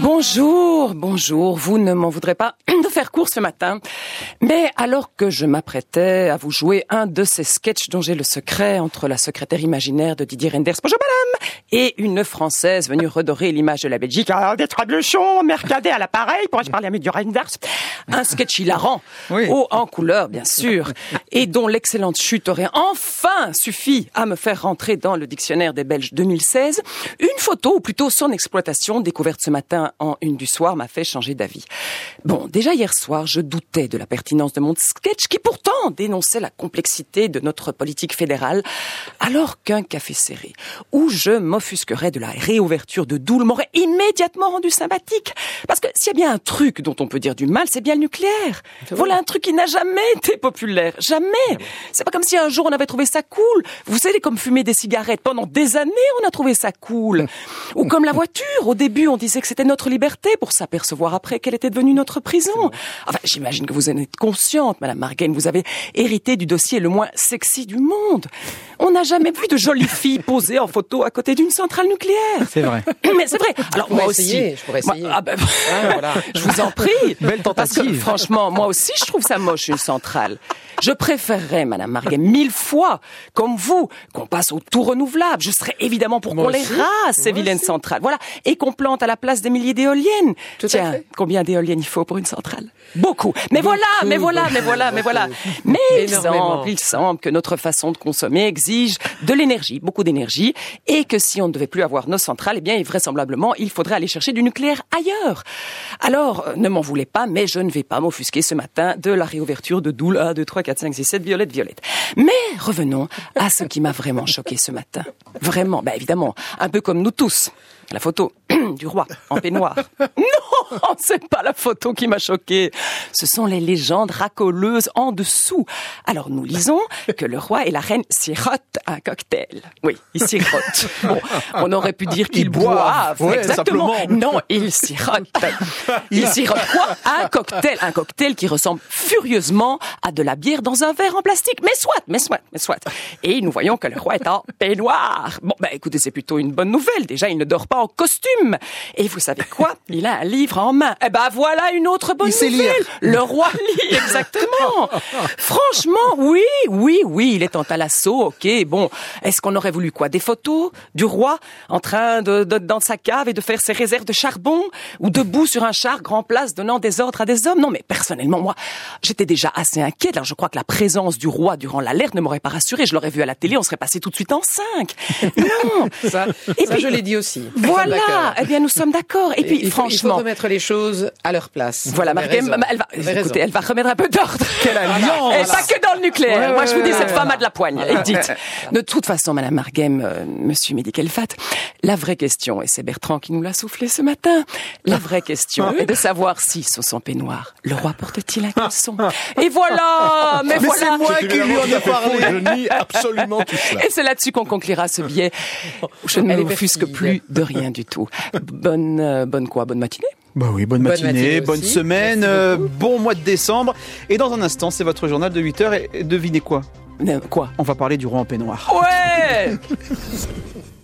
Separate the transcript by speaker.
Speaker 1: Bonjour, vous ne m'en voudrez pas de faire court ce matin. Mais alors que je m'apprêtais à vous jouer un de ces sketchs dont j'ai le secret entre la secrétaire imaginaire de Didier Reynders, bonjour madame, et une Française venue redorer l'image de la Belgique, des trébuchons, mercadé à l'appareil, pourrais-je parler à Didier Reynders? Un sketch hilarant, haut en couleur bien sûr, et dont l'excellente chute aurait enfin suffi à me faire rentrer dans le dictionnaire des Belges 2016. Une photo, ou plutôt son exploitation, découverte ce matin en une du soir, m'a fait changer d'avis. Bon, déjà hier soir, je doutais de la pertinence de mon sketch qui pourtant dénonçait la complexité de notre politique fédérale, alors qu'un café serré, où je m'offusquerais de la réouverture de Doel, m'aurait immédiatement rendu sympathique. Parce que s'il y a bien un truc dont on peut dire du mal, c'est bien le nucléaire. Voilà un truc qui n'a jamais été populaire. Jamais. C'est pas comme si un jour on avait trouvé ça cool. Vous savez, comme fumer des cigarettes. Pendant des années, on a trouvé ça cool. Ou comme la voiture. Au début, on disait que c'était notre liberté pour s'apercevoir après qu'elle était devenue notre prison. Enfin, j'imagine que vous en êtes consciente, Madame Margaine. Vous avez hérité du dossier le moins sexy du monde. On n'a jamais vu de jolies filles posées en photo à côté d'une centrale nucléaire.
Speaker 2: C'est vrai.
Speaker 1: Mais c'est vrai. Alors moi aussi.
Speaker 3: Je pourrais essayer.
Speaker 1: Voilà. Je vous en prie.
Speaker 2: Belle tentative.
Speaker 1: Parce que franchement, moi aussi, je trouve ça moche, une centrale. Je préférerais, Madame Margaine, 1000 fois, comme vous, qu'on passe au tout renouvelable. Je serais évidemment pour qu'on les rase, ces vilaines centrales. Voilà. Et qu'on plante à la place des milliers d'éoliennes. Tiens, combien d'éoliennes il faut pour une centrale? Beaucoup. Mais voilà. Mais il semble que notre façon de consommer exige de l'énergie, beaucoup d'énergie, et que si on ne devait plus avoir nos centrales, eh bien, vraisemblablement, il faudrait aller chercher du nucléaire ailleurs. Alors, ne m'en voulez pas, mais je ne vais pas m'offusquer ce matin de la réouverture de Doel 1, 2, 3, 4, 5, 6, 7, Violette. Mais revenons à ce qui m'a vraiment choqué ce matin. Vraiment, évidemment, un peu comme nous tous. La photo du roi en peignoir. Non, c'est pas la photo qui m'a choquée. Ce sont les légendes racoleuses en dessous. Alors nous lisons que le roi et la reine sirotent un cocktail. Oui, ils sirotent. Bon, on aurait pu dire qu'ils boivent.
Speaker 2: Ouais,
Speaker 1: exactement.
Speaker 2: Simplement.
Speaker 1: Non, ils sirotent. Ils sirotent quoi? Un cocktail. Un cocktail qui ressemble furieusement à de la bière dans un verre en plastique. Mais soit. Et nous voyons que le roi est en peignoir. Bon, écoutez, c'est plutôt une bonne nouvelle. Déjà, il ne dort pas en costume. Et vous savez quoi? Il a un livre en main. Voilà une autre bonne nouvelle. Lire. Le roi lit, exactement. Franchement, oui, il est en talasso, ok. Bon, est-ce qu'on aurait voulu quoi? Des photos du roi en train de dans sa cave et de faire ses réserves de charbon? Ou debout sur un char grand place donnant des ordres à des hommes? Non, mais personnellement, moi, j'étais déjà assez inquiète. Alors, je crois que la présence du roi durant l'alerte ne m'aurait pas rassurée. Je l'aurais vu à la télé, on serait passé tout de suite en 5. Non.
Speaker 3: Ça, je l'ai dit aussi.
Speaker 1: Voilà, eh bien nous sommes d'accord. Et puis franchement,
Speaker 3: il faut remettre les choses à leur place.
Speaker 1: Voilà, Margaine, elle va remettre un peu d'ordre.
Speaker 2: Quelle alliance!
Speaker 1: Et pas que dans le nucléaire. Moi je vous dis, cette femme a de la poigne. Et dites, de toute façon, Madame Margaine, Monsieur Mehdi-Kelfat, la vraie question, et c'est Bertrand qui nous l'a soufflé ce matin, la vraie question est de savoir si, sous son peignoir, le roi porte-t-il un caleçon? Et voilà, mais voilà.
Speaker 2: C'est moi qui lui en ai parlé.
Speaker 4: Je nie absolument tout cela.
Speaker 1: Et c'est là-dessus qu'on conclura ce billet. Je ne m'offusque plus de rien du tout. Bonne matinée.
Speaker 2: Oui, bonne matinée, bonne
Speaker 3: aussi.
Speaker 2: semaine, bon mois de décembre. Et dans un instant, c'est votre journal de 8h. Et devinez quoi?
Speaker 1: Quoi?
Speaker 2: On va parler du roi en peignoir.
Speaker 1: Ouais.